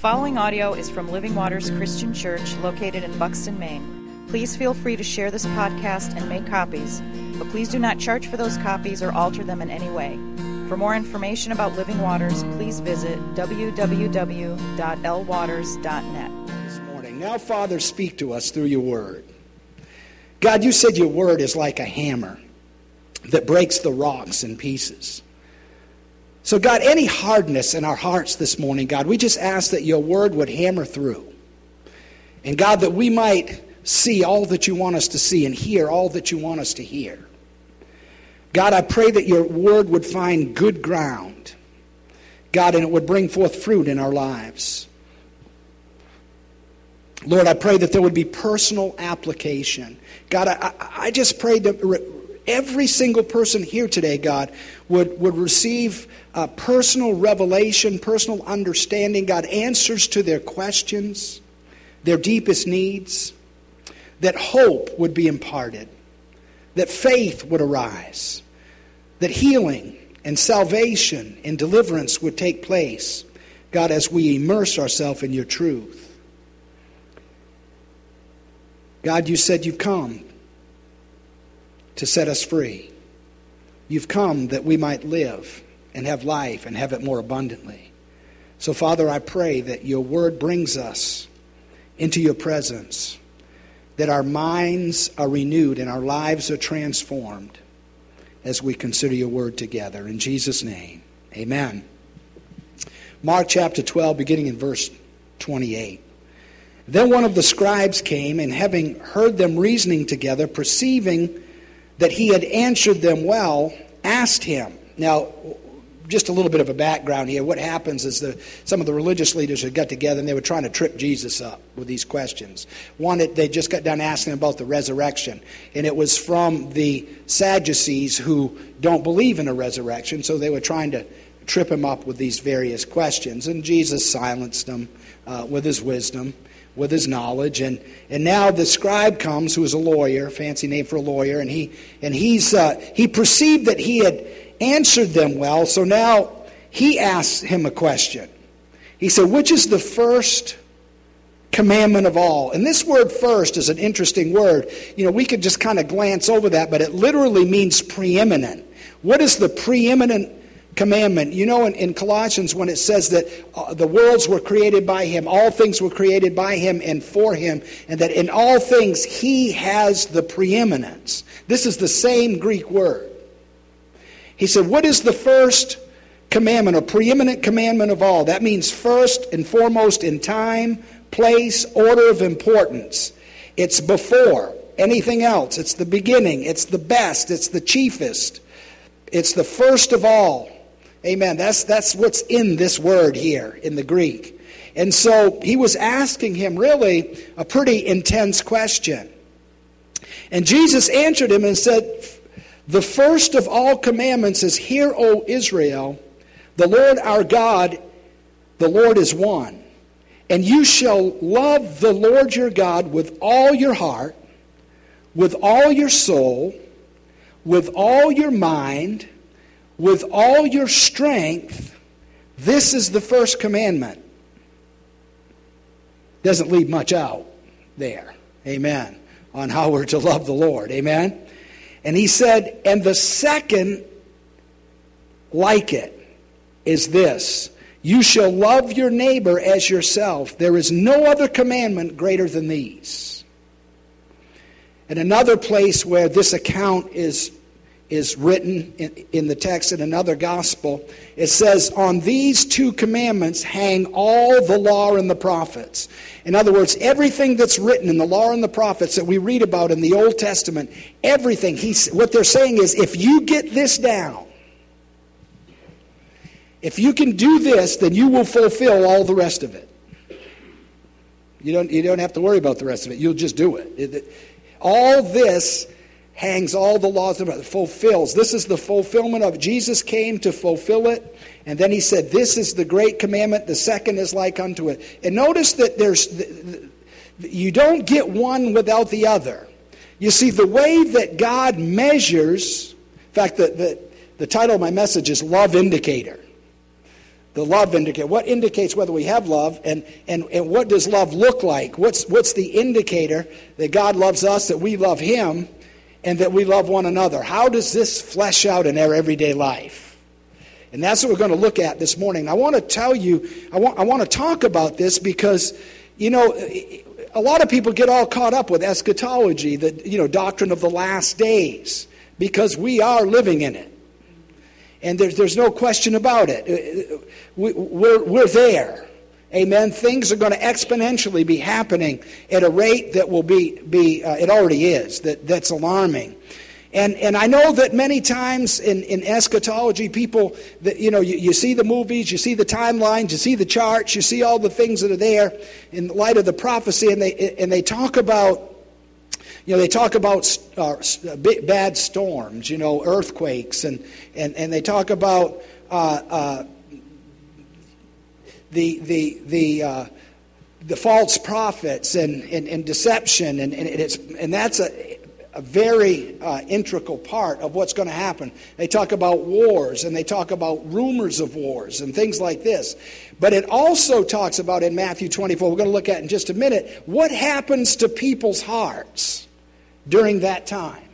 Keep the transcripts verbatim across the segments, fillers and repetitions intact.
following audio is from Living Waters Christian Church located in Buxton, Maine. Please feel free to share this podcast and make copies, but please do not charge for those copies or alter them in any way. For more information about Living Waters, please visit w w w dot l waters dot net. This morning, now Father, speak to us through your word. God, you said your word is like a hammer that breaks the rocks in pieces. So God, any hardness in our hearts this morning, God, we just ask that your word would hammer through. And God, that we might see all that you want us to see and hear all that you want us to hear. God, I pray that your word would find good ground, God, and it would bring forth fruit in our lives. Lord, I pray that there would be personal application. God, I, I just pray that every single person here today, God, would, would receive uh, personal revelation, personal understanding, God, answers to their questions, their deepest needs, that hope would be imparted, that faith would arise, that healing and salvation and deliverance would take place, God, as we immerse ourselves in your truth. God, you said you've come to set us free. You've come that we might live and have life and have it more abundantly. So, Father, I pray that your word brings us into your presence, that our minds are renewed and our lives are transformed as we consider your word together. In Jesus' name, amen. Mark chapter twelve, beginning in verse twenty-eight. Then one of the scribes came, and having heard them reasoning together, perceiving that he had answered them well, asked him. Now, just a little bit of a background here. What happens is that some of the religious leaders had got together and they were trying to trip Jesus up with these questions. One, they just got done asking about the resurrection. And it was from the Sadducees who don't believe in a resurrection, so they were trying to trip him up with these various questions. And Jesus silenced them uh, with his wisdom, with his knowledge, and and now the scribe comes, who is a lawyer, fancy name for a lawyer, and he and he's uh, he perceived that he had answered them well, so now he asks him a question. He said, "Which is the first commandment of all?" And this word "first" is an interesting word. You know, we could just kind of glance over that, but it literally means preeminent. What is the preeminent commandment? You know, in, in Colossians, when it says that uh, the worlds were created by him, all things were created by him and for him, and that in all things he has the preeminence. This is the same Greek word. He said, what is the first commandment, a preeminent commandment of all? That means first and foremost in time, place, order of importance. It's before anything else. It's the beginning. It's the best. It's the chiefest. It's the first of all. Amen. That's that's what's in this word here in the Greek. And so he was asking him really a pretty intense question. And Jesus answered him and said, the first of all commandments is, Hear, O Israel, the Lord our God, the Lord is one. And you shall love the Lord your God with all your heart, with all your soul, with all your mind, with all your strength. This is the first commandment. Doesn't leave much out there. Amen. On how we're to love the Lord. Amen. And he said, and the second like it is this: you shall love your neighbor as yourself. There is no other commandment greater than these. And another place where this account is is written in, in the text in another gospel, it says, on these two commandments hang all the law and the prophets. In other words, everything that's written in the law and the prophets that we read about in the Old Testament, everything, he's, what they're saying is, if you get this down, if you can do this, then you will fulfill all the rest of it. You don't, you don't have to worry about the rest of it. You'll just do it. it, it all this hangs all the laws of it, fulfills. This is the fulfillment of it. Jesus came to fulfill it. And then he said, this is the great commandment. The second is like unto it. And notice that there's, you don't get one without the other. You see, the way that God measures, in fact, the, the, the title of my message is Love Indicator. The love indicator. What indicates whether we have love, and, and, and what does love look like? What's, what's the indicator that God loves us, that we love Him, and that we love one another? How does this flesh out in our everyday life? And that's what we're going to look at this morning. I want to tell you, I want, I want to talk about this because, you know, a lot of people get all caught up with eschatology, the, you know, doctrine of the last days, because we are living in it. And there's, there's no question about it. We, we're, we're there. Amen. Things are going to exponentially be happening at a rate that will be, be uh, it already is, that, that's alarming. And and I know that many times in, in eschatology, people, that, you know, you, you see the movies, you see the timelines, you see the charts, you see all the things that are there in light of the prophecy, and they and they talk about, you know, they talk about uh, bad storms, you know, earthquakes, and, and, and they talk about uh, uh, the the the uh, the false prophets and, and, and deception, and, and it's and that's a a very uh, integral part of what's going to happen. They talk about wars, and they talk about rumors of wars and things like this. But it also talks about in Matthew twenty-four, we're going to look at in just a minute, what happens to people's hearts during that time.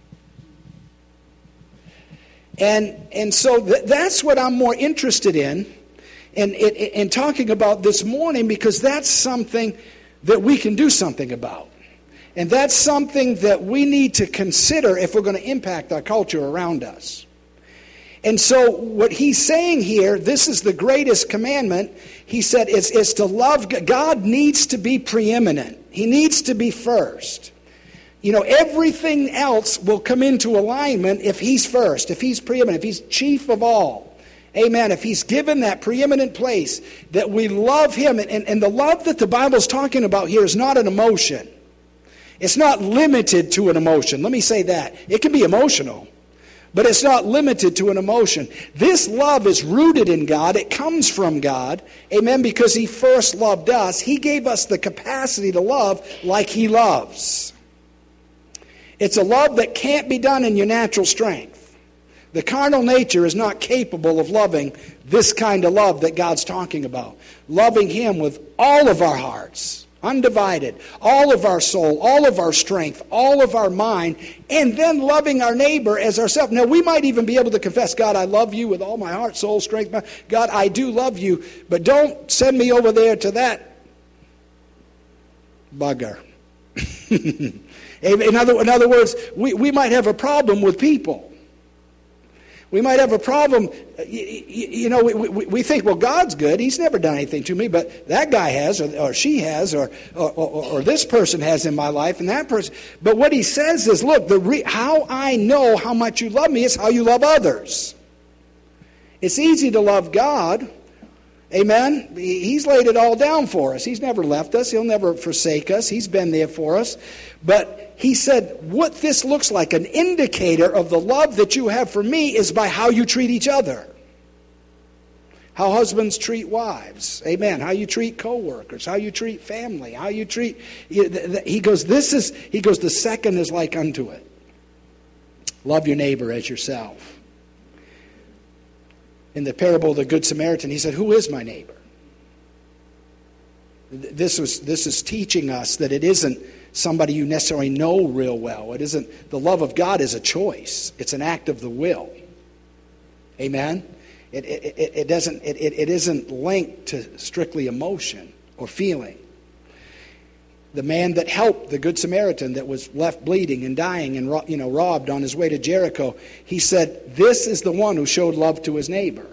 And and so th- that's what I'm more interested in, in, in, in talking about this morning, because that's something that we can do something about. And that's something that we need to consider if we're going to impact our culture around us. And so what he's saying here, this is the greatest commandment. He said is, is to love God. God needs to be preeminent. He needs to be first. You know, everything else will come into alignment if he's first, if he's preeminent, if he's chief of all. Amen. If he's given that preeminent place, that we love him. And, and, and the love that the Bible's talking about here is not an emotion. It's not limited to an emotion. Let me say that. It can be emotional, but it's not limited to an emotion. This love is rooted in God. It comes from God. Amen. Because he first loved us. He gave us the capacity to love like he loves. It's a love that can't be done in your natural strength. The carnal nature is not capable of loving this kind of love that God's talking about. Loving him with all of our hearts. Undivided, all of our soul, all of our strength, all of our mind, and then loving our neighbor as ourselves. Now, we might even be able to confess, God, I love you with all my heart, soul, strength. My, God, I do love you, but don't send me over there to that bugger. in, other, in other words, we, we might have a problem with people. We might have a problem, you know, we, we, we think, well, God's good. He's never done anything to me, but that guy has, or, or she has, or, or, or, or this person has in my life, and that person. But what he says is, look, the re, how I know how much you love me is how you love others. It's easy to love God. Amen? He's laid it all down for us. He's never left us. He'll never forsake us. He's been there for us. But he said, what this looks like, an indicator of the love that you have for me, is by how you treat each other. How husbands treat wives. Amen. How you treat co-workers. How you treat family. How you treat... He goes, this is... He goes, the second is like unto it. Love your neighbor as yourself. In the parable of the Good Samaritan, he said, who is my neighbor? This was this is teaching us that it isn't somebody you necessarily know real well. It isn't, the love of God is a choice. It's an act of the will. Amen? It it, it, it doesn't it, it isn't linked to strictly emotion or feeling. The man that helped the Good Samaritan that was left bleeding and dying and, you know, robbed on his way to Jericho, he said, this is the one who showed love to his neighbor.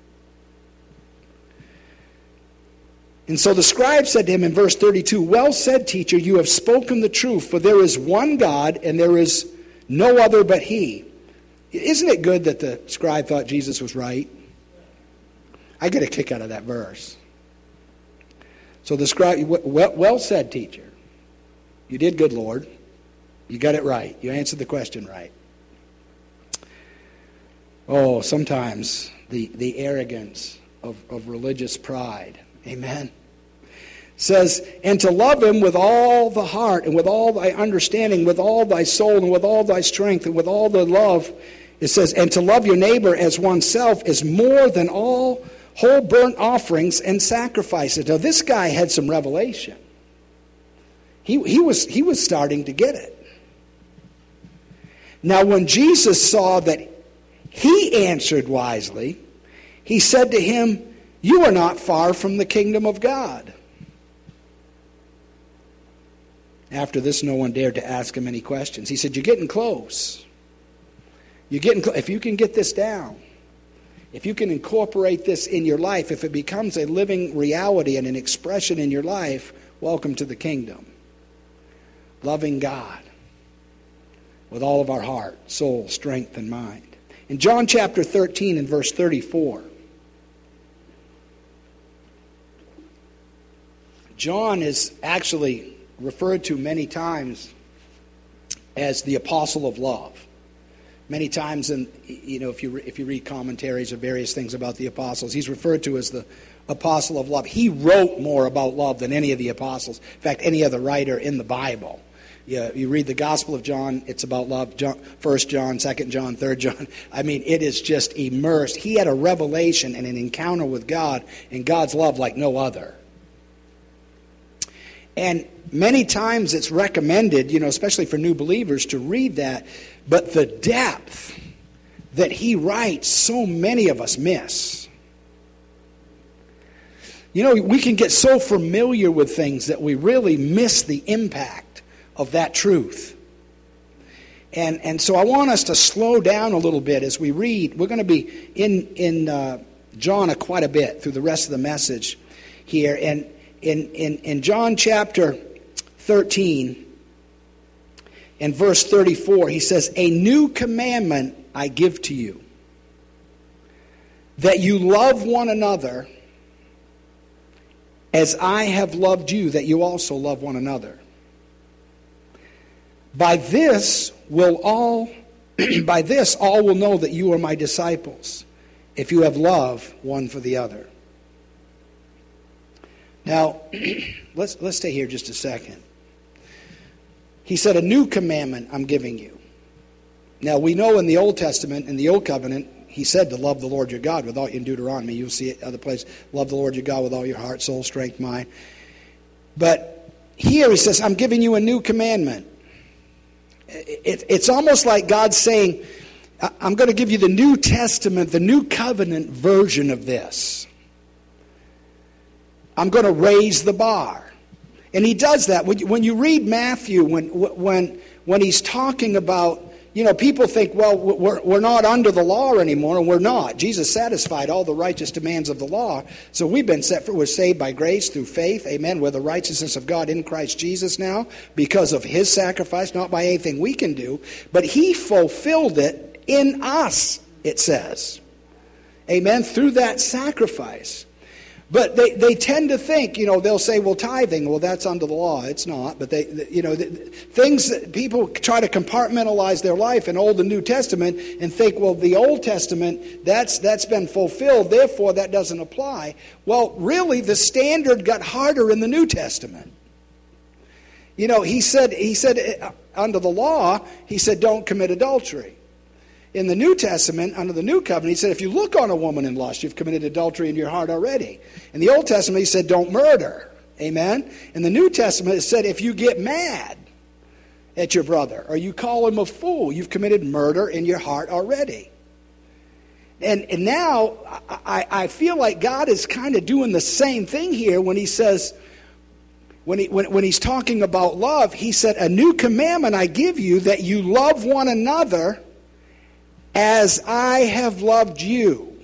And so the scribe said to him in verse thirty-two, well said, teacher, you have spoken the truth, for there is one God and there is no other but he. Isn't it good that the scribe thought Jesus was right? I get a kick out of that verse. So the scribe, well, well said, teacher. You did good, Lord. You got it right. You answered the question right. Oh, sometimes the, the arrogance of, of religious pride. Amen. Says, and to love him with all the heart and with all thy understanding, with all thy soul and with all thy strength and with all the love. It says, and to love your neighbor as oneself is more than all whole burnt offerings and sacrifices. Now this guy had some revelation. He, he was, he was starting to get it. Now when Jesus saw that he answered wisely, he said to him, "You are not far from the kingdom of God." After this, no one dared to ask him any questions. He said, "You're getting close. You're getting close. If you can get this down, if you can incorporate this in your life, if it becomes a living reality and an expression in your life, welcome to the kingdom." Loving God with all of our heart, soul, strength, and mind. In John chapter thirteen and verse thirty-four, John is actually referred to many times as the apostle of love. Many times, in, you know, if you if you read commentaries or various things about the apostles, he's referred to as the apostle of love. He wrote more about love than any of the apostles. In fact, any other writer in the Bible. You, you read the Gospel of John, it's about love. John, First John, Second John, Third John. I mean, it is just immersed. He had a revelation and an encounter with God and God's love like no other. And many times it's recommended, you know, especially for new believers, to read that. But the depth that he writes, so many of us miss. You know, we can get so familiar with things that we really miss the impact of that truth. And and so I want us to slow down a little bit as we read. We're going to be in, in uh, John a quite a bit through the rest of the message here. And in, in, in John chapter thirteen, in verse thirty-four, he says, "A new commandment I give to you, that you love one another as I have loved you, that you also love one another. By this will all by this all will know that you are my disciples, if you have love one for the other." Now, let's let's stay here just a second. He said, "A new commandment I'm giving you." Now, we know in the Old Testament, in the Old Covenant, he said to love the Lord your God with all, in Deuteronomy. You'll see it other places. Love the Lord your God with all your heart, soul, strength, mind. But here he says, "I'm giving you a new commandment." It, it's almost like God's saying, I'm going to give you the New Testament, the New Covenant version of this. I'm going to raise the bar. And he does that. When you, when you read Matthew, when, when, when he's talking about, you know, people think, well, we're, we're not under the law anymore, and we're not. Jesus satisfied all the righteous demands of the law. So we've been set for, we're saved by grace through faith. Amen. We're the righteousness of God in Christ Jesus now because of his sacrifice, not by anything we can do. But he fulfilled it in us, it says. Amen. Through that sacrifice. But they, they tend to think, you know, they'll say, well, tithing, well, that's under the law. It's not. But, they, you know, the, things that people try to compartmentalize their life in Old and New Testament and think, well, the Old Testament, that's that's been fulfilled, therefore that doesn't apply. Well, really, the standard got harder in the New Testament. You know, he said, he said under the law, he said, don't commit adultery. In the New Testament, under the New Covenant, he said, if you look on a woman in lust, you've committed adultery in your heart already. In the Old Testament, he said, don't murder. Amen? In the New Testament, it said, if you get mad at your brother or you call him a fool, you've committed murder in your heart already. And, and now, I, I feel like God is kind of doing the same thing here when he says, when, he, when, when he's talking about love, he said, a new commandment I give you, that you love one another as I have loved you.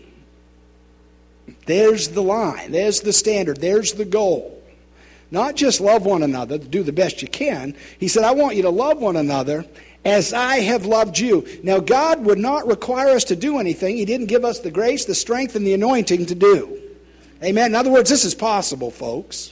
There's the line. There's the standard. There's the goal. Not just love one another, do the best you can. He said, I want you to love one another as I have loved you. Now, God would not require us to do anything. He didn't give us the grace, the strength, and the anointing to do. Amen? In other words, this is possible, folks.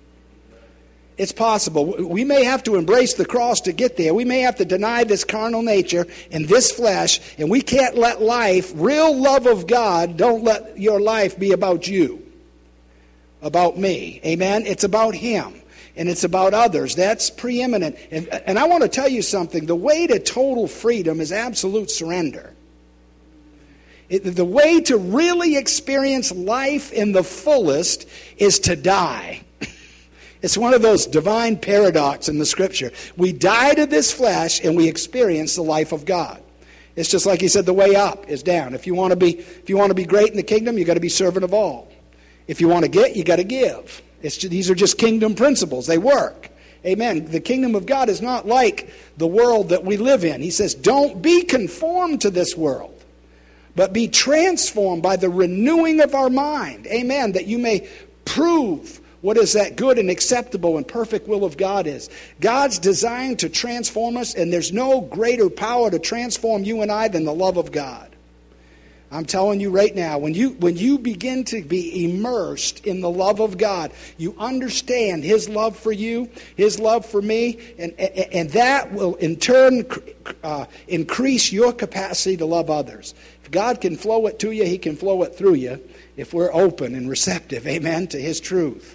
It's possible. We may have to embrace the cross to get there. We may have to deny this carnal nature and this flesh, and we can't let life, real love of God, don't let your life be about you, about me. Amen? It's about him, and it's about others. That's preeminent. And, and I want to tell you something. The way to total freedom is absolute surrender. It, the way to really experience life in the fullest is to die. It's one of those divine paradoxes in the Scripture. We die to this flesh and we experience the life of God. It's just like he said, the way up is down. If you want to be, if you want to be great in the kingdom, you got to be servant of all. If you want to get, you got to give. It's just, these are just kingdom principles. They work. Amen. The kingdom of God is not like the world that we live in. He says, don't be conformed to this world, but be transformed by the renewing of our mind. Amen. That you may prove what is that good and acceptable and perfect will of God is. God's designed to transform us, and there's no greater power to transform you and I than the love of God. I'm telling you right now, when you when you begin to be immersed in the love of God, you understand His love for you, His love for me, and, and, and that will in turn uh, increase your capacity to love others. If God can flow it to you, He can flow it through you if we're open and receptive, amen, to His truth.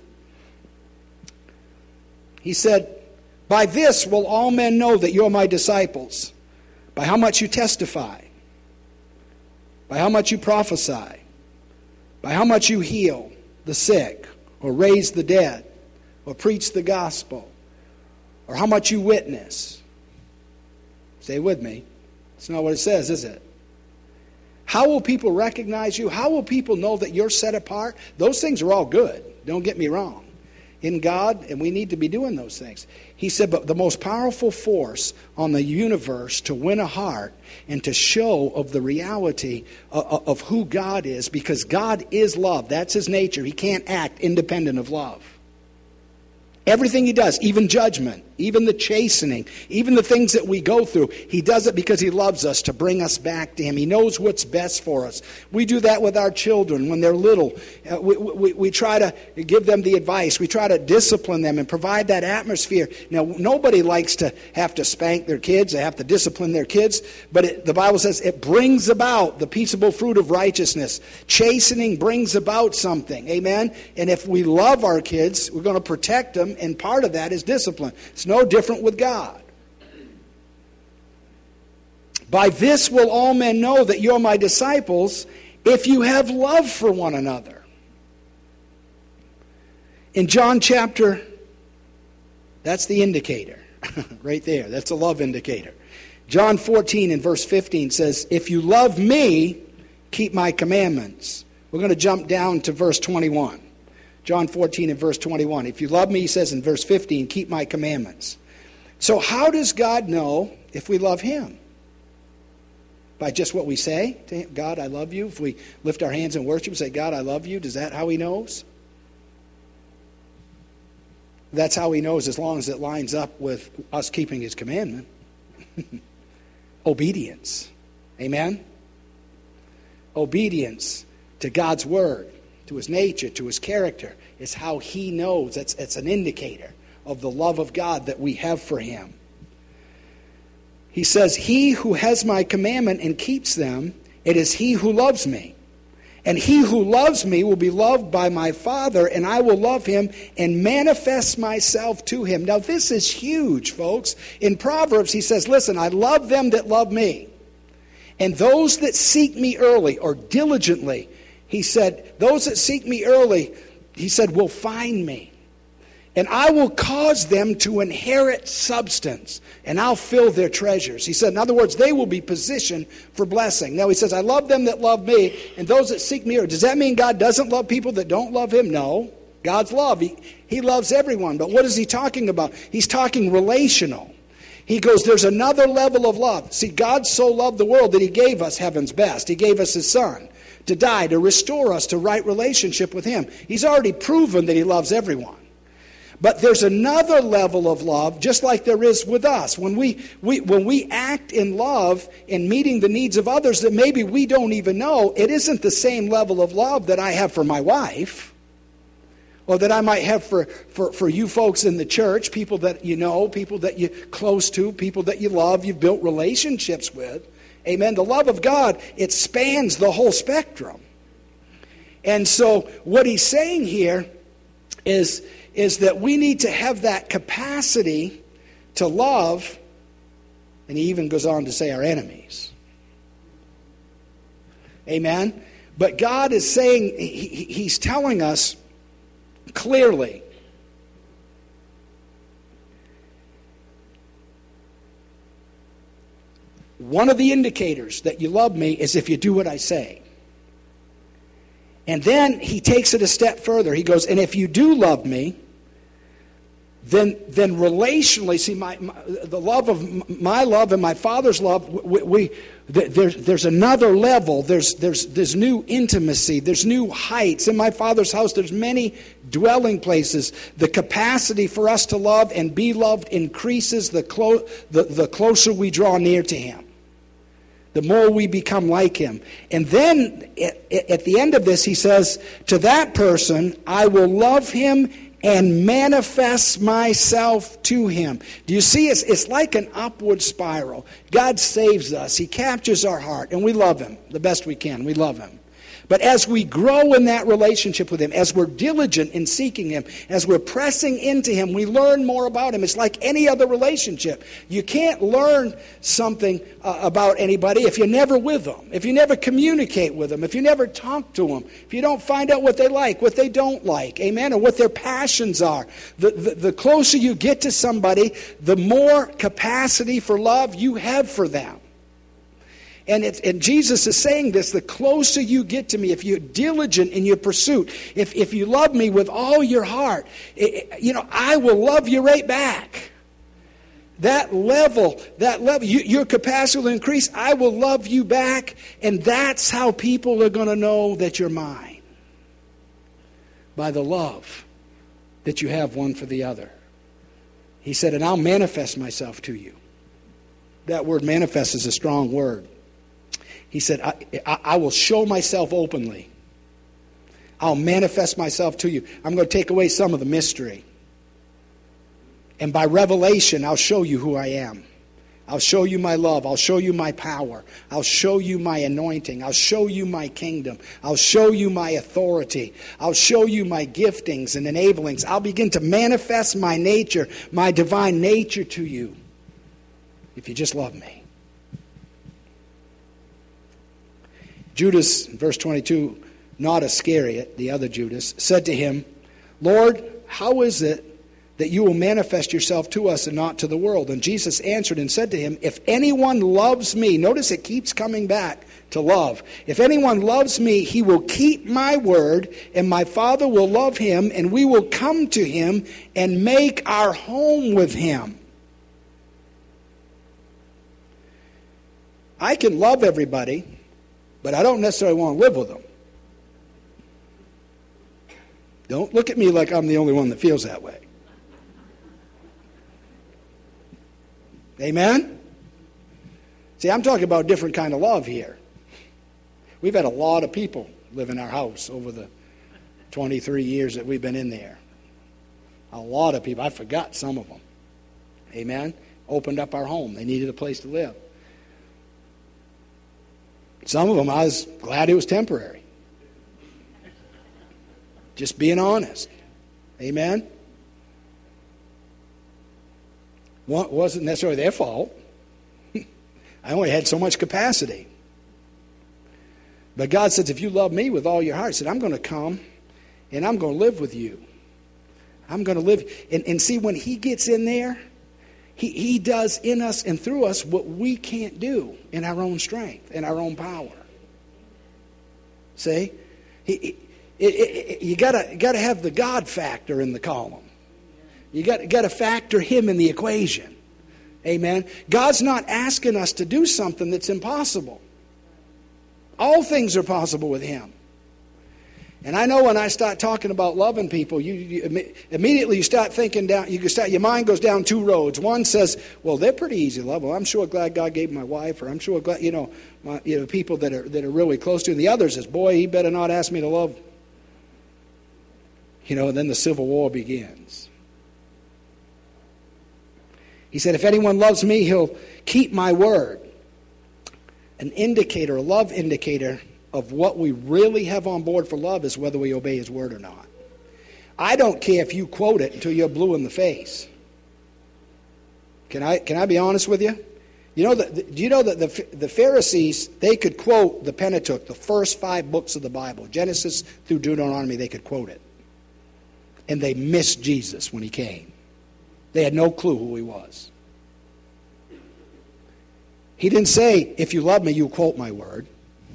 He said, by this will all men know that you are my disciples, by how much you testify, by how much you prophesy, by how much you heal the sick, or raise the dead, or preach the gospel, or how much you witness. Stay with me. That's not what it says, is it? How will people recognize you? How will people know that you're set apart? Those things are all good. Don't get me wrong. In God, and we need to be doing those things. He said, but the most powerful force on the universe to win a heart and to show of the reality of, of who God is, because God is love. That's His nature. He can't act independent of love. Everything He does, even judgment, even the chastening, even the things that we go through, He does it because He loves us to bring us back to Him. He knows what's best for us. We do that with our children when they're little. Uh, we, we, we try to give them the advice. We try to discipline them and provide that atmosphere. Now, nobody likes to have to spank their kids. They have to discipline their kids. But it, the Bible says it brings about the peaceable fruit of righteousness. Chastening brings about something. Amen? And if we love our kids, we're going to protect them. And part of that is discipline. It's no different with God. By this will all men know that you are my disciples, if you have love for one another. In John chapter, that's the indicator. Right there. That's a love indicator. John fourteen and verse fifteen says, if you love me, keep my commandments. We're going to jump down to verse twenty-one. John fourteen and verse twenty-one. If you love me, he says in verse fifteen, keep my commandments. So how does God know if we love Him? By just what we say to Him? God, I love you. If we lift our hands in worship and say, God, I love you, is that how He knows? That's how He knows, as long as it lines up with us keeping His commandment. Obedience. Amen? Obedience to God's word, to His nature, to His character, is how He knows. It's, it's an indicator of the love of God that we have for Him. He says, he who has my commandment and keeps them, it is he who loves me. And he who loves me will be loved by my Father, and I will love him and manifest myself to him. Now this is huge, folks. In Proverbs he says, listen, I love them that love me. And those that seek me early or diligently, he said, those that seek me early, he said, will find me. And I will cause them to inherit substance, and I'll fill their treasures. He said, in other words, they will be positioned for blessing. Now he says, I love them that love me, and those that seek me early. Does that mean God doesn't love people that don't love Him? No. God's love. He, he loves everyone. But what is He talking about? He's talking relational. He goes, there's another level of love. See, God so loved the world that He gave us heaven's best. He gave us His Son to die, to restore us to right relationship with Him. He's already proven that He loves everyone. But there's another level of love, just like there is with us. When we, we, when we act in love in meeting the needs of others that maybe we don't even know, it isn't the same level of love that I have for my wife, or that I might have for, for, for you folks in the church, people that you know, people that you're close to, people that you love, you've built relationships with. Amen. The love of God, it spans the whole spectrum. And so what he's saying here is... is that we need to have that capacity to love, and he even goes on to say our enemies. Amen? But God is saying, he, He's telling us clearly, one of the indicators that you love me is if you do what I say. And then he takes it a step further. He goes, and if you do love me, then then relationally, see, my, my the love of my love and my Father's love, we, we there's there's another level. There's there's there's new intimacy. There's new heights. In my Father's house, there's many dwelling places. The capacity for us to love and be loved increases the clo- the, the closer we draw near to Him. The more we become like Him. And then at, at the end of this, he says, to that person, I will love him and manifest myself to him. Do you see? It's, it's like an upward spiral. God saves us. He captures our heart. And we love Him the best we can. We love Him. But as we grow in that relationship with Him, as we're diligent in seeking Him, as we're pressing into Him, we learn more about Him. It's like any other relationship. You can't learn something uh, about anybody if you're never with them, if you never communicate with them, if you never talk to them, if you don't find out what they like, what they don't like, amen, or what their passions are. The, the, the closer you get to somebody, the more capacity for love you have for them. And, it, and Jesus is saying this, the closer you get to me, if you're diligent in your pursuit, if, if you love me with all your heart, it, you know, I will love you right back. That level, that level, you, your capacity will increase, I will love you back, and that's how people are going to know that you're mine. By the love that you have one for the other. He said, and I'll manifest myself to you. That word manifest is a strong word. He said, I, I, I will show myself openly. I'll manifest myself to you. I'm going to take away some of the mystery. And by revelation, I'll show you who I am. I'll show you my love. I'll show you my power. I'll show you my anointing. I'll show you my kingdom. I'll show you my authority. I'll show you my giftings and enablings. I'll begin to manifest my nature, my divine nature to you, if you just love me. Judas, verse twenty-two, not Iscariot, the other Judas, said to him, Lord, how is it that you will manifest yourself to us and not to the world? And Jesus answered and said to him, if anyone loves me, notice it keeps coming back to love. If anyone loves me, he will keep my word, and my Father will love him, and we will come to him and make our home with him. I can love everybody, but I don't necessarily want to live with them. Don't look at me like I'm the only one that feels that way. Amen? See, I'm talking about a different kind of love here. We've had a lot of people live in our house over the twenty-three years that we've been in there. A lot of people. I forgot some of them. Amen? Opened up our home. They needed a place to live. Some of them, I was glad it was temporary. Just being honest. Amen? Well, it wasn't necessarily their fault. I only had so much capacity. But God says, if you love me with all your heart, He said, I'm going to come and I'm going to live with you. I'm going to live. And, and see, when He gets in there, He, he does in us and through us what we can't do in our own strength, in our own power. See? He, it, it, it, you gotta gotta have the God factor in the column. You got got to factor Him in the equation. Amen. God's not asking us to do something that's impossible. All things are possible with Him. And I know when I start talking about loving people, you, you immediately you start thinking down. You can start. Your mind goes down two roads. One says, "Well, they're pretty easy to love. Well, I'm sure glad God gave my wife, or I'm sure glad you know, my, you know, people that are that are really close to." And the other says, "Boy, He better not ask me to love." You know, and then the civil war begins. He said, "If anyone loves me, he'll keep my word." An indicator, a love indicator of what we really have on board for love is whether we obey His word or not. I don't care if you quote it until you're blue in the face. Can I, can I be honest with you? You know, the, do you know that the, the Pharisees, they could quote the Pentateuch, the first five books of the Bible, Genesis through Deuteronomy, they could quote it. And they missed Jesus when he came. They had no clue who he was. He didn't say, if you love me, you quote my word.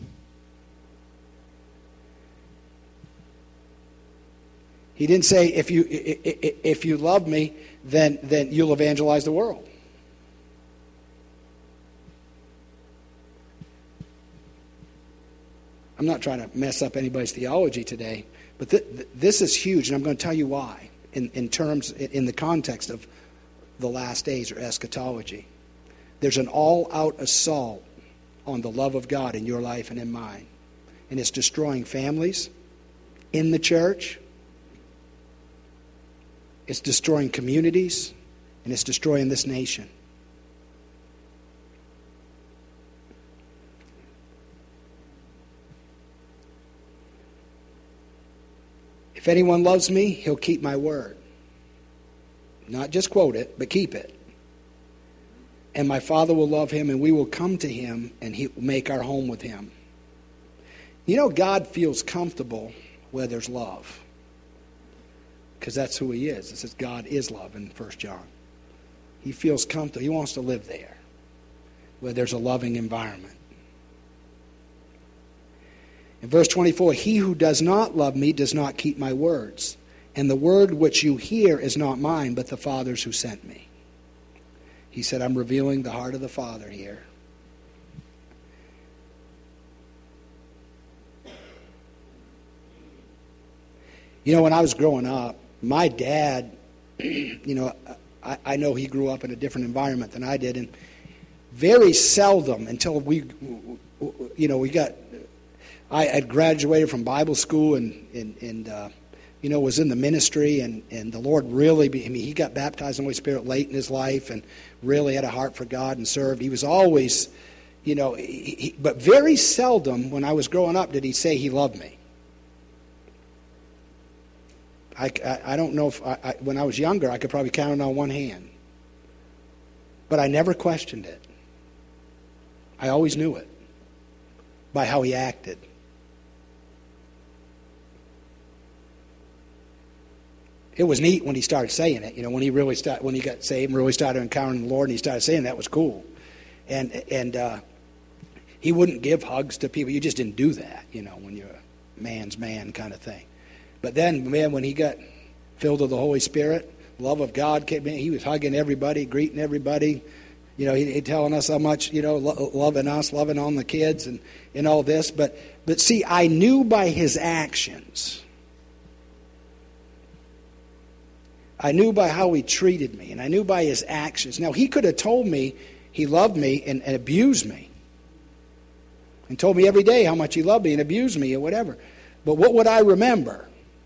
He didn't say, if you if you love me, then, then you'll evangelize the world. I'm not trying to mess up anybody's theology today, but th- th- this is huge, and I'm going to tell you why, in, in terms, in the context of the last days or eschatology. There's an all-out assault on the love of God in your life and in mine. And it's destroying families in the church. It's destroying communities. And it's destroying this nation. If anyone loves me, he'll keep my word. Not just quote it, but keep it. And my Father will love him, and we will come to him, and he will make our home with him. You know, God feels comfortable where there's love. Because that's who he is. It says God is love in First John. He feels comfortable. He wants to live there, where there's a loving environment. In verse twenty-four, he who does not love me does not keep my words. And the word which you hear is not mine, but the Father's who sent me. He said, I'm revealing the heart of the Father here. You know, when I was growing up, my dad, you know, I, I know he grew up in a different environment than I did. And very seldom until we, you know, we got, I had graduated from Bible school and, and, and uh, you know, was in the ministry, and, and the Lord really, I mean, he got baptized in the Holy Spirit late in his life and really had a heart for God and served. He was always, you know, he, he, but very seldom when I was growing up did he say he loved me. I, I, I don't know if, I, I, when I was younger, I could probably count it on one hand. But I never questioned it. I always knew it by how he acted. It was neat when he started saying it. You know, when he really started, when he got saved and really started encountering the Lord, and he started saying that was cool. And and uh, he wouldn't give hugs to people. You just didn't do that. You know, when you're a man's man kind of thing. But then, man, when he got filled with the Holy Spirit, love of God came in. He was hugging everybody, greeting everybody. You know, he, he telling us how much, you know, lo- loving us, loving on the kids, and and all this. But but see, I knew by his actions. I knew by how he treated me, and I knew by his actions. Now, he could have told me he loved me and, and abused me, and told me every day how much he loved me and abused me or whatever. But what would I remember?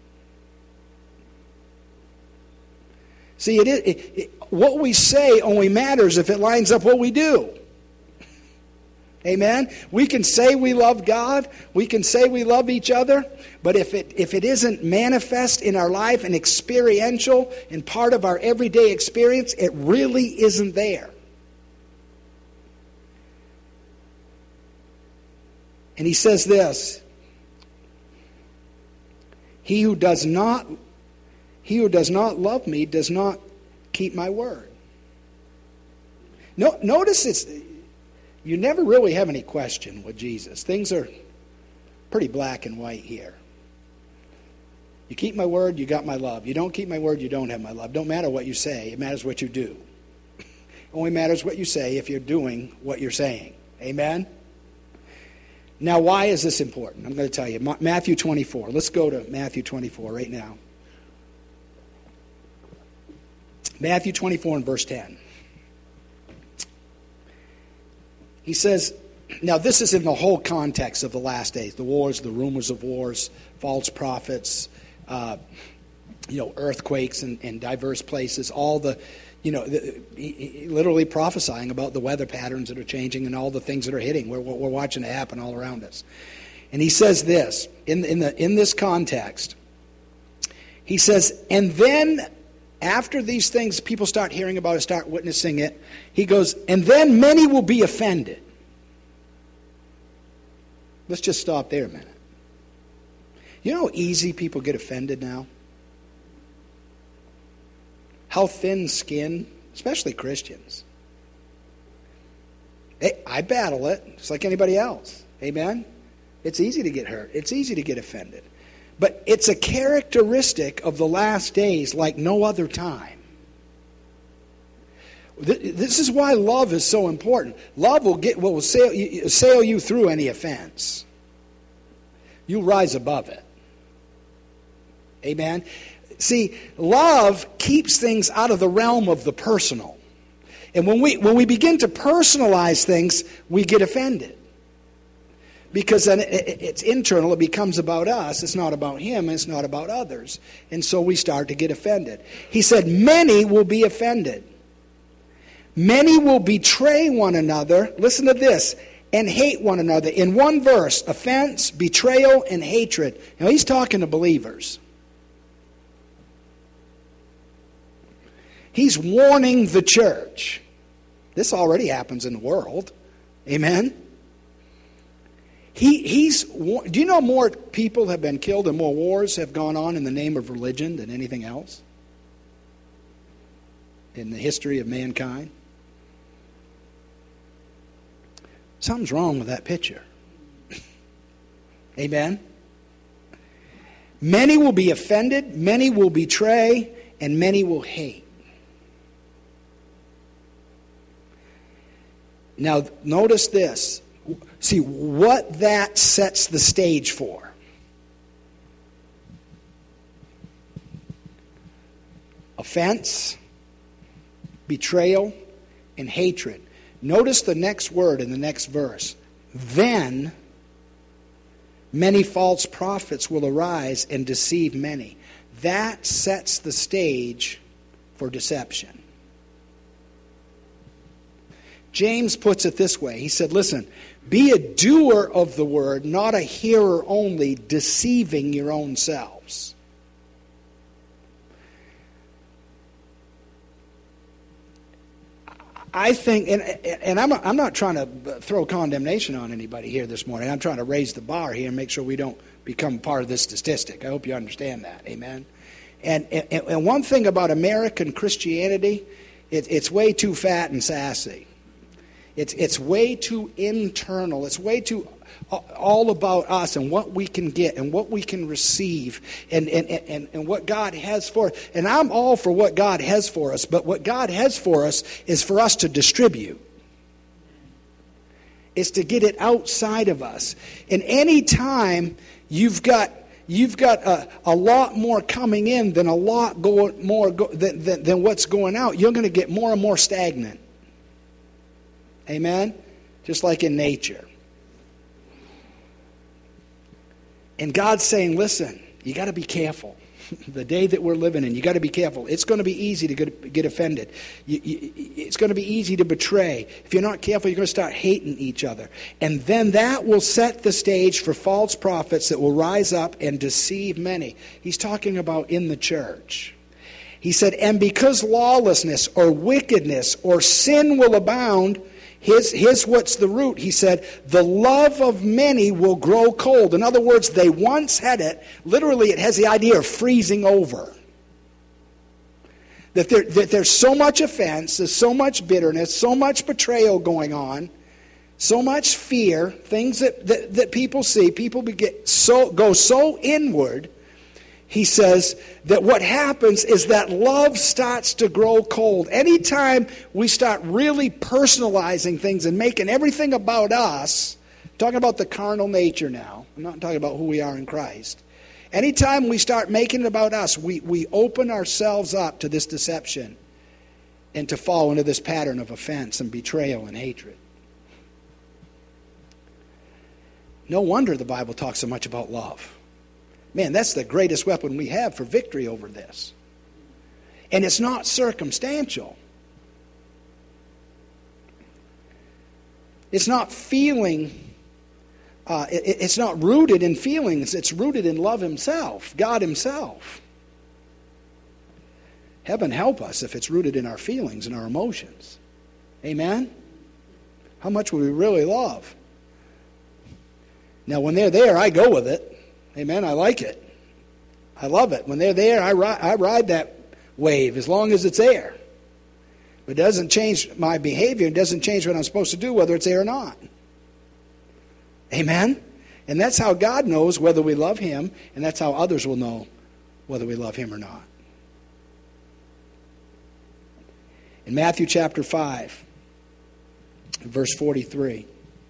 See, it, it, it, what we say only matters if it lines up what we do. Amen? We can say we love God. We can say we love each other. But if it if it isn't manifest in our life and experiential and part of our everyday experience, it really isn't there. And he says this, He who does not he who does not love me does not keep my word. No, notice it's you never really have any question with Jesus. Things are pretty black and white here. You keep my word, you got my love. You don't keep my word, you don't have my love. Don't matter what you say, it matters what you do. It only matters what you say if you're doing what you're saying. Amen? Now, why is this important? I'm going to tell you. Matthew twenty-four. Let's go to Matthew twenty-four right now. Matthew twenty-four and verse ten. He says, now this is in the whole context of the last days. The wars, the rumors of wars, false prophets, uh, you know, earthquakes in, in diverse places. All the, you know, the, he, he literally prophesying about the weather patterns that are changing and all the things that are hitting. We're, we're watching it happen all around us. And he says this, in, in, the, in this context, he says, and then after these things, people start hearing about it, start witnessing it, he goes, and then many will be offended. Let's just stop there a minute. You know how easy people get offended now? How thin-skinned, especially Christians. Hey, I battle it, just like anybody else. Amen? It's easy to get hurt. It's easy to get offended. But it's a characteristic of the last days like no other time. This is why love is so important. Love will get will sail, sail you through any offense. You rise above it. Amen? See, love keeps things out of the realm of the personal. And when we when we begin to personalize things, we get offended. Because then it's internal, it becomes about us. It's not about him, it's not about others. And so we start to get offended. He said, many will be offended. Many will betray one another, listen to this, and hate one another. In one verse, offense, betrayal, and hatred. Now he's talking to believers. He's warning the church. This already happens in the world. Amen? He, he's. Do you know more people have been killed and more wars have gone on in the name of religion than anything else in the history of mankind? Something's wrong with that picture. Amen? Many will be offended, many will betray, and many will hate. Now, notice this. See, what that sets the stage for. Offense, betrayal, and hatred. Notice the next word in the next verse. Then many false prophets will arise and deceive many. That sets the stage for deception. James puts it this way. He said, listen, be a doer of the word, not a hearer only, deceiving your own selves. I think, and, and I'm, I'm not trying to throw condemnation on anybody here this morning. I'm trying to raise the bar here and make sure we don't become part of this statistic. I hope you understand that. Amen. And, and, and one thing about American Christianity, it, it's way too fat and sassy. It's it's way too internal. It's way too all about us and what we can get and what we can receive and, and, and, and what God has for us. And I'm all for what God has for us, but what God has for us is for us to distribute. It's to get it outside of us. And any time you've got you've got a, a lot more coming in than a lot going more go, than, than, than what's going out, you're going to get more and more stagnant. Amen? Just like in nature. And God's saying, listen, you got to be careful. The day that we're living in, you got to be careful. It's going to be easy to get, get offended. You, you, it's going to be easy to betray. If you're not careful, you're going to start hating each other. And then that will set the stage for false prophets that will rise up and deceive many. He's talking about in the church. He said, and because lawlessness or wickedness or sin will abound, His, his what's the root? He said, the love of many will grow cold. In other words, they once had it. Literally, it has the idea of freezing over. That, there, that there's so much offense, there's so much bitterness, so much betrayal going on, so much fear, things that, that, that people see. People get so, go so inward. He says that what happens is that love starts to grow cold. Anytime we start really personalizing things and making everything about us, I'm talking about the carnal nature now, I'm not talking about who we are in Christ. Anytime we start making it about us, we, we open ourselves up to this deception and to fall into this pattern of offense and betrayal and hatred. No wonder the Bible talks so much about love. Man, that's the greatest weapon we have for victory over this. And it's not circumstantial. It's not feeling, uh, it, it's not rooted in feelings. It's rooted in love himself, God himself. Heaven help us if it's rooted in our feelings and our emotions. Amen? How much would we really love? Now, when they're there, I go with it. Amen? I like it. I love it. When they're there, I ride, I ride that wave as long as it's there. But it doesn't change my behavior. It doesn't change what I'm supposed to do, whether it's there or not. Amen? And that's how God knows whether we love Him, and that's how others will know whether we love Him or not. In Matthew chapter five, verse forty-three.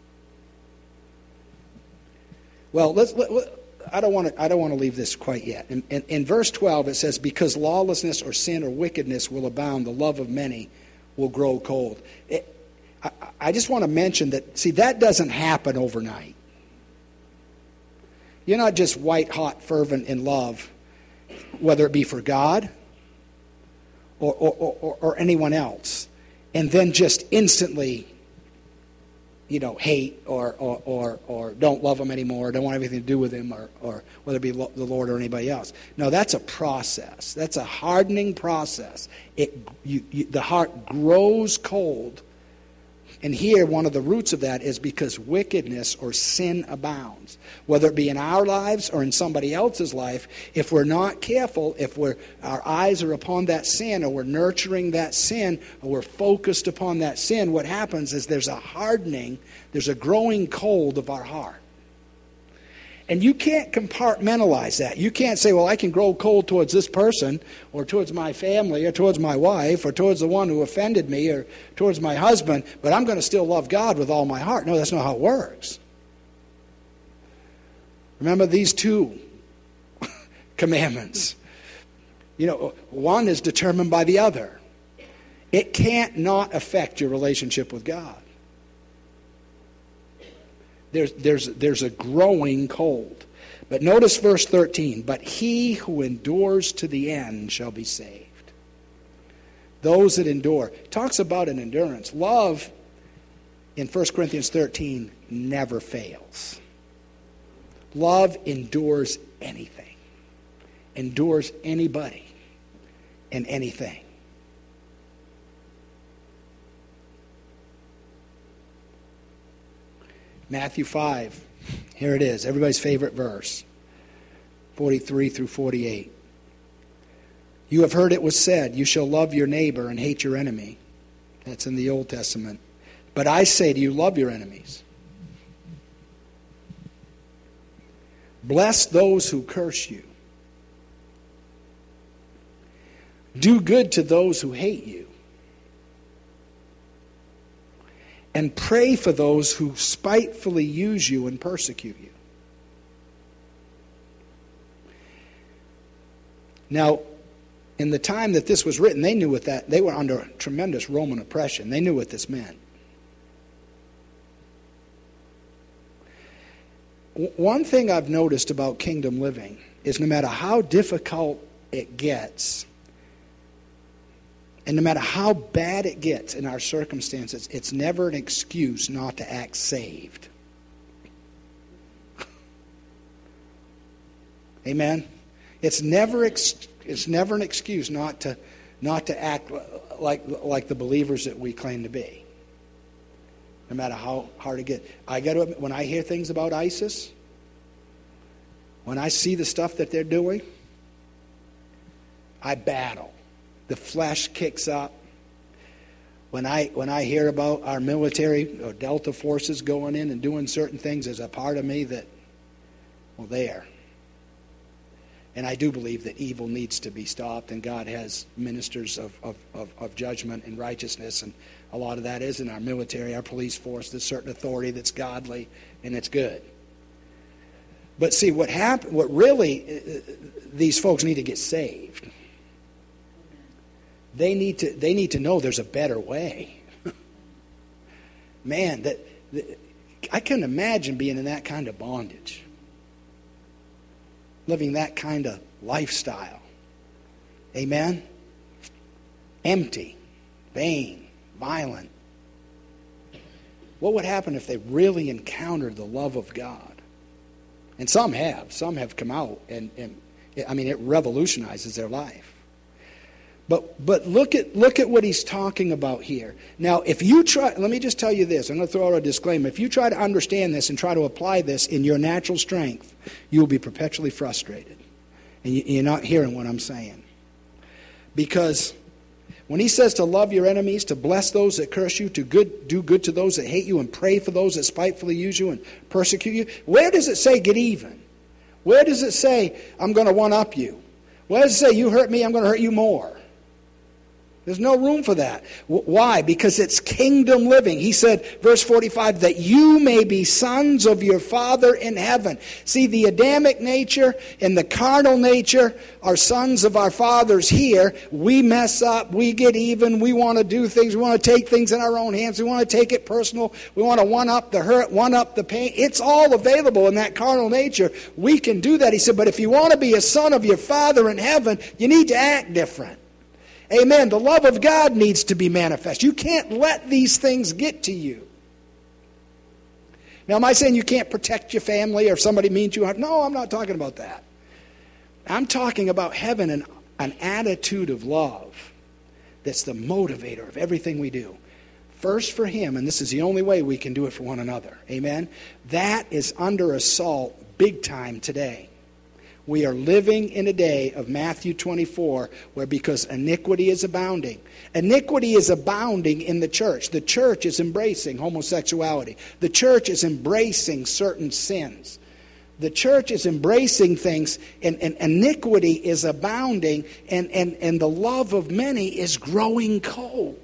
Well, let's. Let, let, I don't want to. I don't want to leave this quite yet. In, in, in verse twelve, it says, "Because lawlessness or sin or wickedness will abound, the love of many will grow cold." It, I, I just want to mention that. See, that doesn't happen overnight. You're not just white hot, fervent in love, whether it be for God or or, or, or anyone else, and then just instantly, you know, hate or, or or or don't love them anymore, don't want anything to do with him, or, or whether it be the Lord or anybody else. No, that's a process. That's a hardening process. It you, you, the heart grows cold. And here, one of the roots of that is because wickedness or sin abounds. Whether it be in our lives or in somebody else's life, if we're not careful, if we're, our eyes are upon that sin, or we're nurturing that sin, or we're focused upon that sin, what happens is there's a hardening, there's a growing cold of our heart. And you can't compartmentalize that. You can't say, well, I can grow cold towards this person, or towards my family, or towards my wife, or towards the one who offended me, or towards my husband, but I'm going to still love God with all my heart. No, that's not how it works. Remember these two commandments. You know, one is determined by the other. It can't not affect your relationship with God. There's, there's, there's a growing cold. But notice verse thirteen. But he who endures to the end shall be saved. Those that endure. It talks about an endurance. Love, in First Corinthians thirteen, never fails. Love endures anything. Endures anybody and anything. Matthew five, here it is, everybody's favorite verse, forty-three through forty-eight. You have heard it was said, you shall love your neighbor and hate your enemy. That's in the Old Testament. But I say to you, love your enemies. Bless those who curse you. Do good to those who hate you. And pray for those who spitefully use you and persecute you. Now, in the time that this was written, they knew what that, they were under tremendous Roman oppression. They knew what this meant. One thing I've noticed about kingdom living is no matter how difficult it gets, and no matter how bad it gets in our circumstances, it's never an excuse not to act saved. Amen? It's never ex- it's never an excuse not to not to act like like the believers that we claim to be. No matter how hard it gets. I got to admit, when I hear things about ISIS, when I see the stuff that they're doing, I battle. The flesh kicks up. When I when I hear about our military or Delta forces going in and doing certain things, there's a part of me that, well, there. And I do believe that evil needs to be stopped, and God has ministers of, of, of, of judgment and righteousness, and a lot of that is in our military, our police force. There's certain authority that's godly and it's good. But see, what happened, what really, uh, these folks need to get saved. They need to they need to know there's a better way. Man, that, that I couldn't imagine being in that kind of bondage. Living that kind of lifestyle. Amen? Empty, vain, violent. What would happen if they really encountered the love of God? And some have. Some have come out, and, and I mean, it revolutionizes their life. But but look at look at what he's talking about here. Now, if you try, let me just tell you this. I'm going to throw out a disclaimer. If you try to understand this and try to apply this in your natural strength, you will be perpetually frustrated. And you, you're not hearing what I'm saying. Because when he says to love your enemies, to bless those that curse you, to good, do good to those that hate you, and pray for those that spitefully use you and persecute you, where does it say get even? Where does it say I'm going to one-up you? Where does it say you hurt me, I'm going to hurt you more? There's no room for that. Why? Because it's kingdom living. He said, verse forty-five, that you may be sons of your Father in heaven. See, the Adamic nature and the carnal nature are sons of our fathers here. We mess up. We get even. We want to do things. We want to take things in our own hands. We want to take it personal. We want to one-up the hurt, one-up the pain. It's all available in that carnal nature. We can do that. He said, but if you want to be a son of your Father in heaven, you need to act different. Amen. The love of God needs to be manifest. You can't let these things get to you. Now, am I saying you can't protect your family or if somebody means you? No, I'm not talking about that. I'm talking about having an, an attitude of love that's the motivator of everything we do. First for Him, and this is the only way we can do it for one another. Amen. That is under assault big time today. We are living in a day of Matthew twenty-four where because iniquity is abounding. Iniquity is abounding in the church. The church is embracing homosexuality. The church is embracing certain sins. The church is embracing things and, and iniquity is abounding and, and, and the love of many is growing cold.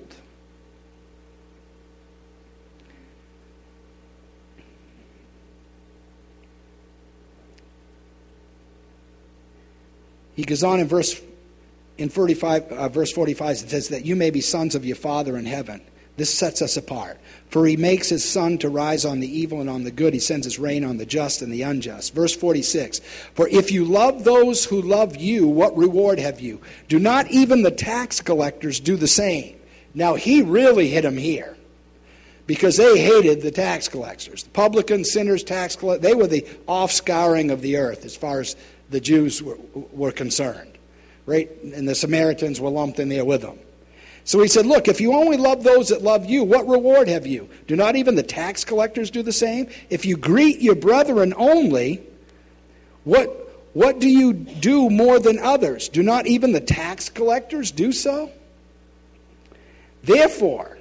He goes on in verse in forty-five, uh, verse forty-five, it says that you may be sons of your Father in heaven. This sets us apart. For He makes His sun to rise on the evil and on the good. He sends His rain on the just and the unjust. Verse forty-six, for if you love those who love you, what reward have you? Do not even the tax collectors do the same? Now he really hit them here. Because they hated the tax collectors. The publicans, sinners, tax collectors, they were the offscouring of the earth as far as the Jews were, were concerned, right? And the Samaritans were lumped in there with them. So he said, look, if you only love those that love you, what reward have you? Do not even the tax collectors do the same? If you greet your brethren only, what, what do you do more than others? Do not even the tax collectors do so? Therefore,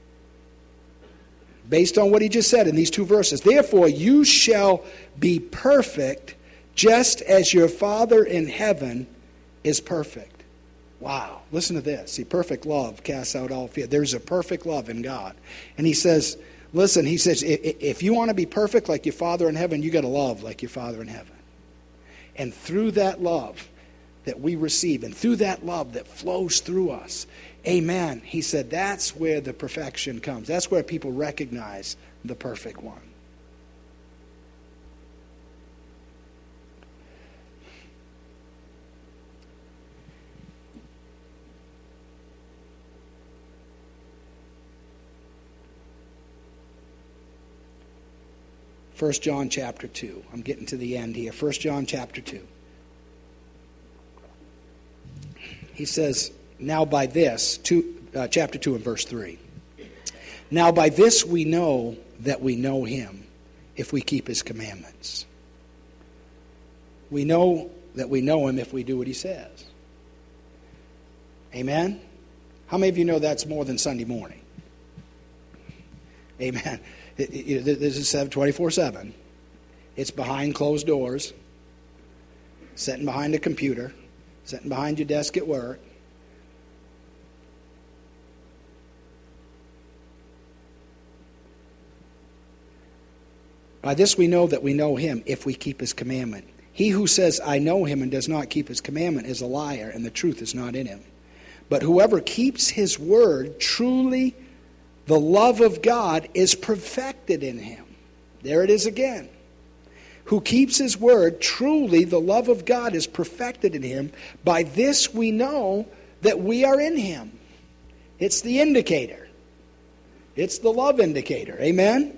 based on what he just said in these two verses, therefore you shall be perfect just as your Father in heaven is perfect. Wow. Listen to this. See, perfect love casts out all fear. There's a perfect love in God. And he says, listen, he says, if you want to be perfect like your Father in heaven, you got to love like your Father in heaven. And through that love that we receive, and through that love that flows through us, amen, he said, that's where the perfection comes. That's where people recognize the perfect one. First John chapter two. I'm getting to the end here. First John chapter two. He says, now by this, two, uh, chapter two and verse three. Now by this we know that we know Him, if we keep His commandments. We know that we know Him if we do what He says. Amen? How many of you know that's more than Sunday morning? Amen. This is twenty-four seven. It's behind closed doors, sitting behind a computer, sitting behind your desk at work. By this we know that we know Him if we keep His commandment. He who says, I know Him, and does not keep His commandment is a liar, and the truth is not in him. But whoever keeps His word, truly the love of God is perfected in him. There it is again. Who keeps His word, truly the love of God is perfected in him. By this we know that we are in Him. It's the indicator. It's the love indicator. Amen?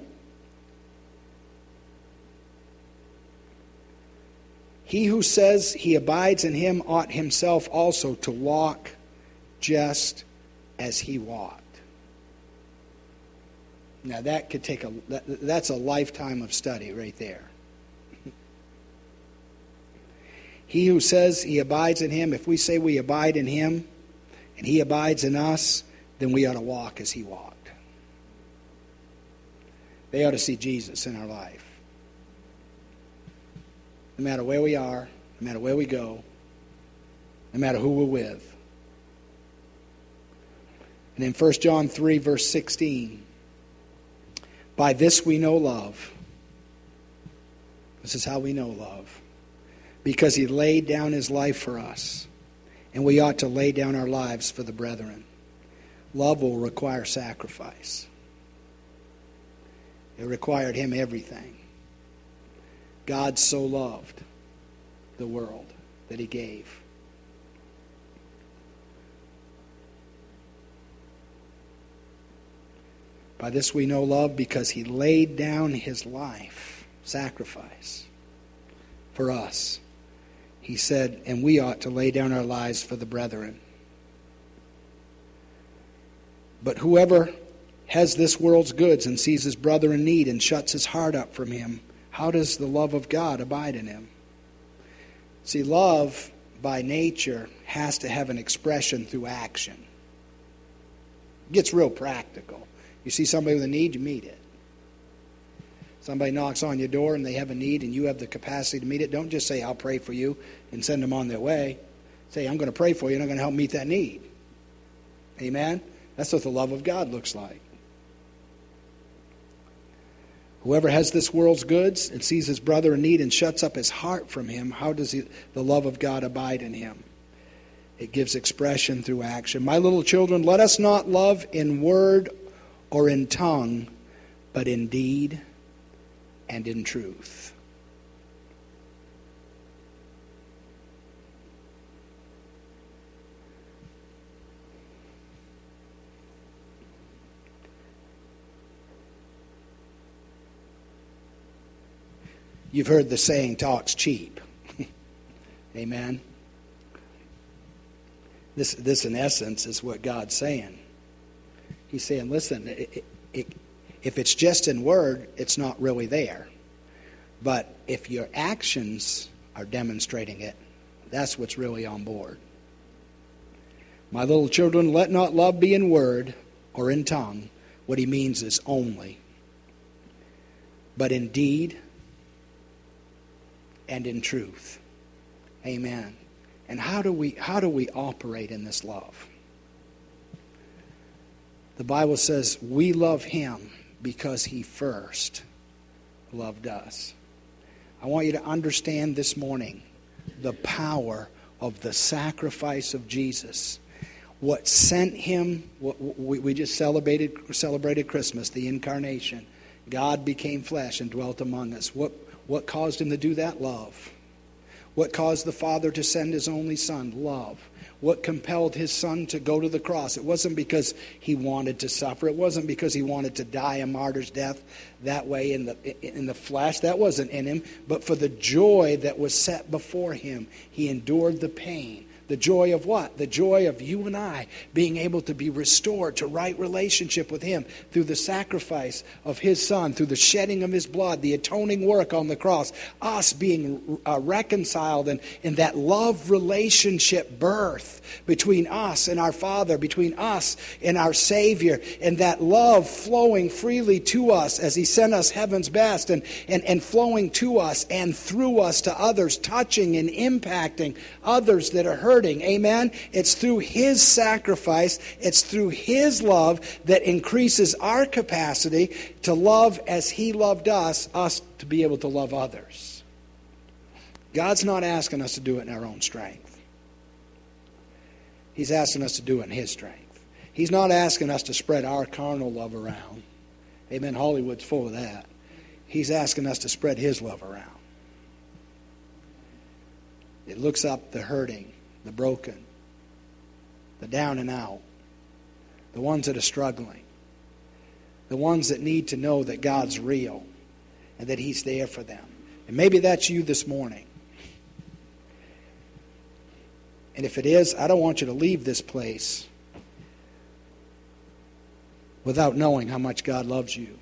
He who says he abides in Him ought himself also to walk just as he walked. Now that could take a, that, that's a lifetime of study right there. He who says he abides in him, if we say we abide in him and he abides in us, then we ought to walk as he walked. They ought to see Jesus in our life. No matter where we are, no matter where we go, no matter who we're with. And in First John three, verse sixteen, by this we know love. This is how we know love. Because he laid down his life for us. And we ought to lay down our lives for the brethren. Love will require sacrifice. It required him everything. God so loved the world that he gave. By this we know love, because he laid down his life, sacrifice, for us. He said, and we ought to lay down our lives for the brethren. But whoever has this world's goods and sees his brother in need and shuts his heart up from him, how does the love of God abide in him? See, love by nature has to have an expression through action. It gets real practical. You see somebody with a need, you meet it. Somebody knocks on your door and they have a need and you have the capacity to meet it. Don't just say, I'll pray for you and send them on their way. Say, I'm going to pray for you and I'm going to help meet that need. Amen? That's what the love of God looks like. Whoever has this world's goods and sees his brother in need and shuts up his heart from him, how does he, the love of God abide in him? It gives expression through action. My little children, let us not love in word or in tongue, but in deed and in truth. You've heard the saying, talk's cheap. Amen. This, this in essence is what God's saying. He's saying, listen, it, it, if it's just in word, it's not really there. But if your actions are demonstrating it, that's what's really on board. My little children, let not love be in word or in tongue. What he means is only. But in deed and in truth. Amen. And how do we how do we operate in this love? The Bible says we love him because he first loved us. I want you to understand this morning the power of the sacrifice of Jesus. What sent him, what we just celebrated celebrated Christmas, the incarnation. God became flesh and dwelt among us. What what caused him to do that? Love. What caused the Father to send his only Son? Love. What compelled his Son to go to the cross? It wasn't because he wanted to suffer. It wasn't because he wanted to die a martyr's death that way in the in the flesh. That wasn't in him. But for the joy that was set before him, he endured the pain. The joy of what? The joy of you and I being able to be restored to right relationship with him through the sacrifice of his Son, through the shedding of his blood, the atoning work on the cross, us being uh, reconciled and in that love relationship birth between us and our Father, between us and our Savior, and that love flowing freely to us as he sent us heaven's best and, and, and flowing to us and through us to others, touching and impacting others that are hurting. Amen. It's through his sacrifice, it's through his love that increases our capacity to love as he loved us, us to be able to love others. God's not asking us to do it in our own strength. He's asking us to do it in his strength. He's not asking us to spread our carnal love around. Amen. Hollywood's full of that. He's asking us to spread his love around. It looks up the hurting, the broken, the down and out, the ones that are struggling, the ones that need to know that God's real and that he's there for them. And maybe that's you this morning. And if it is, I don't want you to leave this place without knowing how much God loves you.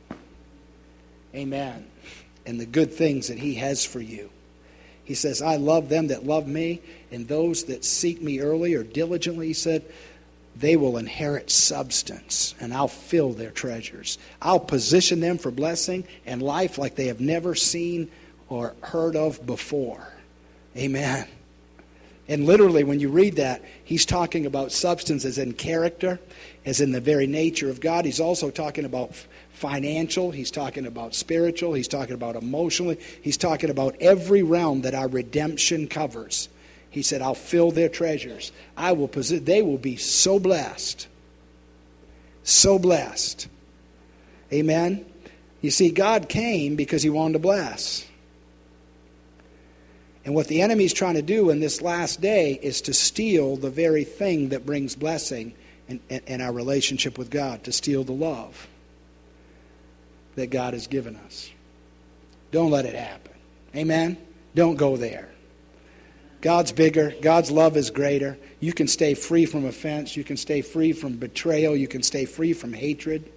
Amen. And the good things that he has for you. He says, I love them that love me, and those that seek me early or diligently, he said, they will inherit substance, and I'll fill their treasures. I'll position them for blessing and life like they have never seen or heard of before. Amen. And literally, when you read that, he's talking about substance as in character, as in the very nature of God. He's also talking about financial. He's talking about spiritual. He's talking about emotionally. He's talking about every realm that our redemption covers. He said, I'll fill their treasures. I will possess. They will be so blessed. So blessed. Amen. You see, God came because he wanted to bless. And what the enemy is trying to do in this last day is to steal the very thing that brings blessing in, in, in our relationship with God, to steal the love that God has given us. Don't let it happen. Amen? Don't go there. God's bigger. God's love is greater. You can stay free from offense. You can stay free from betrayal. You can stay free from hatred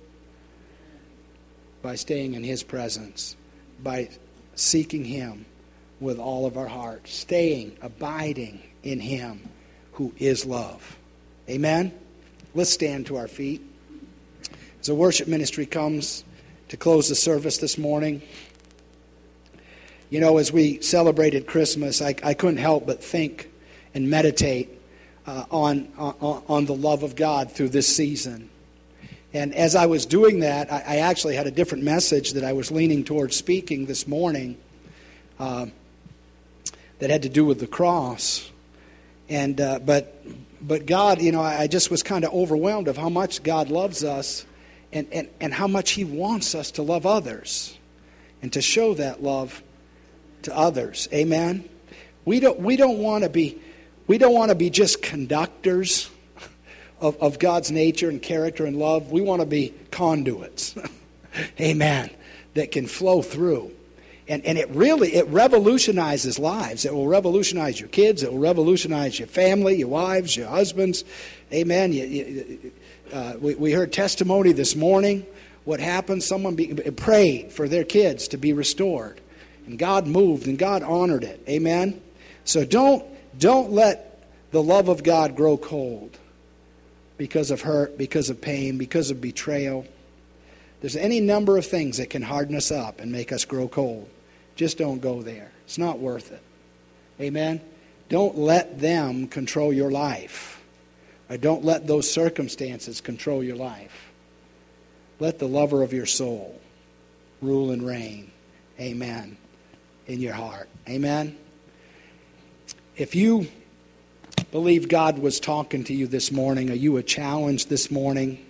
by staying in his presence, by seeking him with all of our hearts, staying, abiding in him who is love. Amen? Let's stand to our feet. As the worship ministry comes to close the service this morning, you know, as we celebrated Christmas, I, I couldn't help but think and meditate uh, on, on, on the love of God through this season. And as I was doing that, I, I actually had a different message that I was leaning towards speaking this morning. Uh, that had to do with the cross. And uh, but but God, you know, I, I just was kind of overwhelmed of how much God loves us and, and, and how much he wants us to love others and to show that love to others. Amen. We don't we don't want to be we don't want to be just conductors of, of God's nature and character and love. We want to be conduits. Amen. That can flow through. And and it really, it revolutionizes lives. It will revolutionize your kids. It will revolutionize your family, your wives, your husbands. Amen. You, you, uh, we, we heard testimony this morning. What happened? Someone be, prayed for their kids to be restored. And God moved and God honored it. Amen. So don't, don't let the love of God grow cold because of hurt, because of pain, because of betrayal. There's any number of things that can harden us up and make us grow cold. Just don't go there. It's not worth it. Amen? Don't let them control your life. Or don't let those circumstances control your life. Let the lover of your soul rule and reign. Amen. In your heart. Amen? If you believe God was talking to you this morning, or you were challenged this morning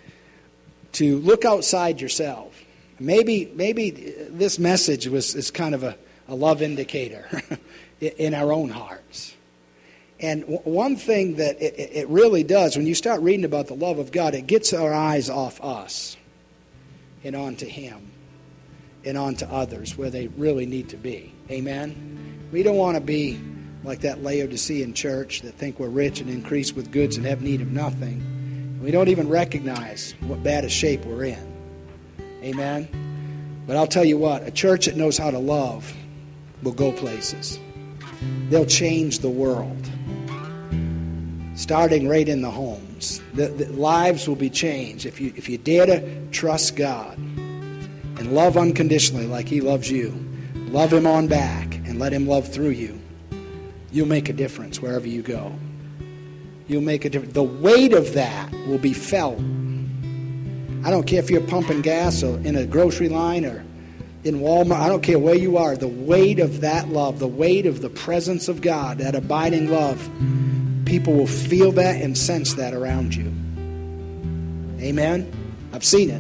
to look outside yourself. Maybe maybe this message was is kind of a, a love indicator in our own hearts. And w- one thing that it, it really does, when you start reading about the love of God, it gets our eyes off us and onto him and onto others where they really need to be. Amen? We don't want to be like that Laodicean church that think we're rich and increased with goods and have need of nothing. We don't even recognize what bad a shape we're in. Amen? But I'll tell you what, a church that knows how to love will go places. They'll change the world. Starting right in the homes. The, the lives will be changed. If you, if you dare to trust God and love unconditionally like he loves you, love him on back and let him love through you, you'll make a difference wherever you go. You'll make a difference. The weight of that will be felt. I don't care if you're pumping gas or in a grocery line or in Walmart. I don't care where you are. The weight of that love, the weight of the presence of God, that abiding love, people will feel that and sense that around you. Amen? I've seen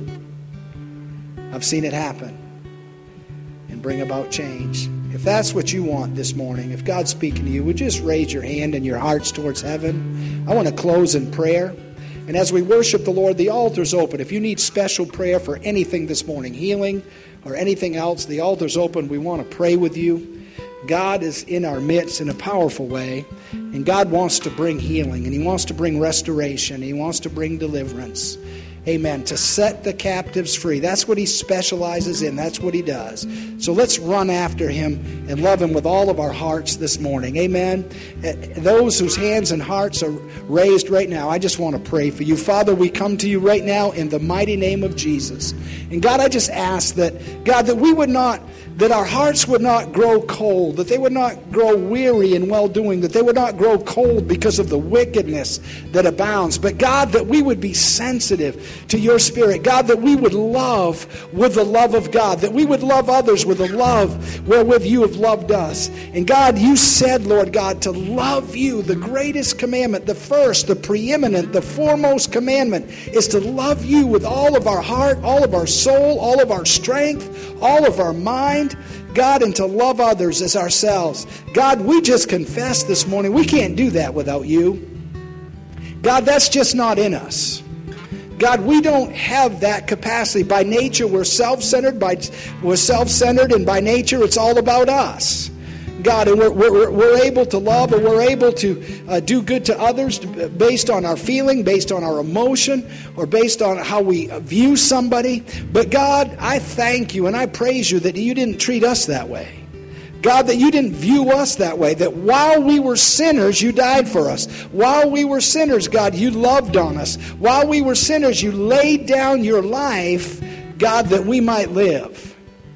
it. I've seen it happen and bring about change. If that's what you want this morning, if God's speaking to you, would you just raise your hand and your hearts towards heaven? I want to close in prayer. And as we worship the Lord, the altar's open. If you need special prayer for anything this morning, healing or anything else, the altar's open. We want to pray with you. God is in our midst in a powerful way. And God wants to bring healing. And he wants to bring restoration. He wants to bring deliverance. Amen. To set the captives free. That's what he specializes in. That's what he does. So let's run after him and love him with all of our hearts this morning. Amen. Those whose hands and hearts are raised right now, I just want to pray for you. Father, we come to you right now in the mighty name of Jesus. And God, I just ask that, God, that we would not, that our hearts would not grow cold, that they would not grow weary in well-doing, that they would not grow cold because of the wickedness that abounds. But God, that we would be sensitive to your Spirit. God, that we would love with the love of God, that we would love others with the love wherewith you have loved us. And God, you said, Lord God, to love you, the greatest commandment, the first, the preeminent, the foremost commandment is to love you with all of our heart, all of our soul, all of our strength, all of our mind, God, and to love others as ourselves. God, we just confess this morning, we can't do that without you. God, that's just not in us. God, we don't have that capacity. By nature, we're self-centered. By, we're self-centered, and by nature, it's all about us. God, and we're, we're, we're able to love, or we're able to uh, do good to others based on our feeling, based on our emotion, or based on how we view somebody. But God, I thank you and I praise you that you didn't treat us that way. God, that you didn't view us that way, that while we were sinners, you died for us. While we were sinners, God, you loved on us. While we were sinners, you laid down your life, God, that we might live.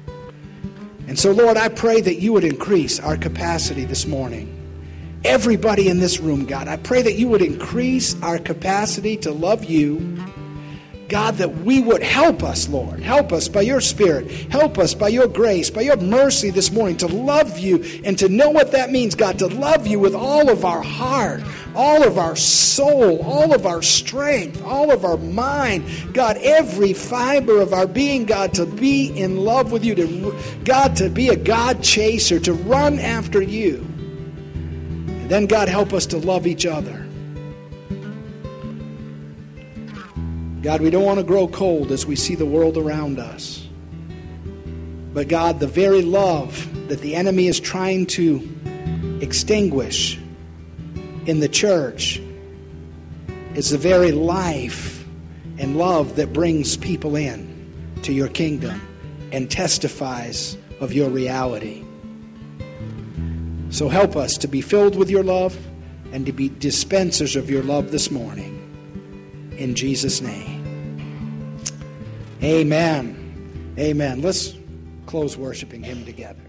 And so, Lord, I pray that you would increase our capacity this morning. Everybody in this room, God, I pray that you would increase our capacity to love you. God, that we would help us, Lord. Help us by your Spirit. Help us by your grace, by your mercy this morning to love you and to know what that means, God, to love you with all of our heart, all of our soul, all of our strength, all of our mind. God, every fiber of our being, God, to be in love with you, to God, to be a God chaser, to run after you. And then, God, help us to love each other. God, we don't want to grow cold as we see the world around us. But God, the very love that the enemy is trying to extinguish in the church is the very life and love that brings people in to your kingdom and testifies of your reality. So help us to be filled with your love and to be dispensers of your love this morning. In Jesus' name. Amen. Amen. Let's close worshiping him together.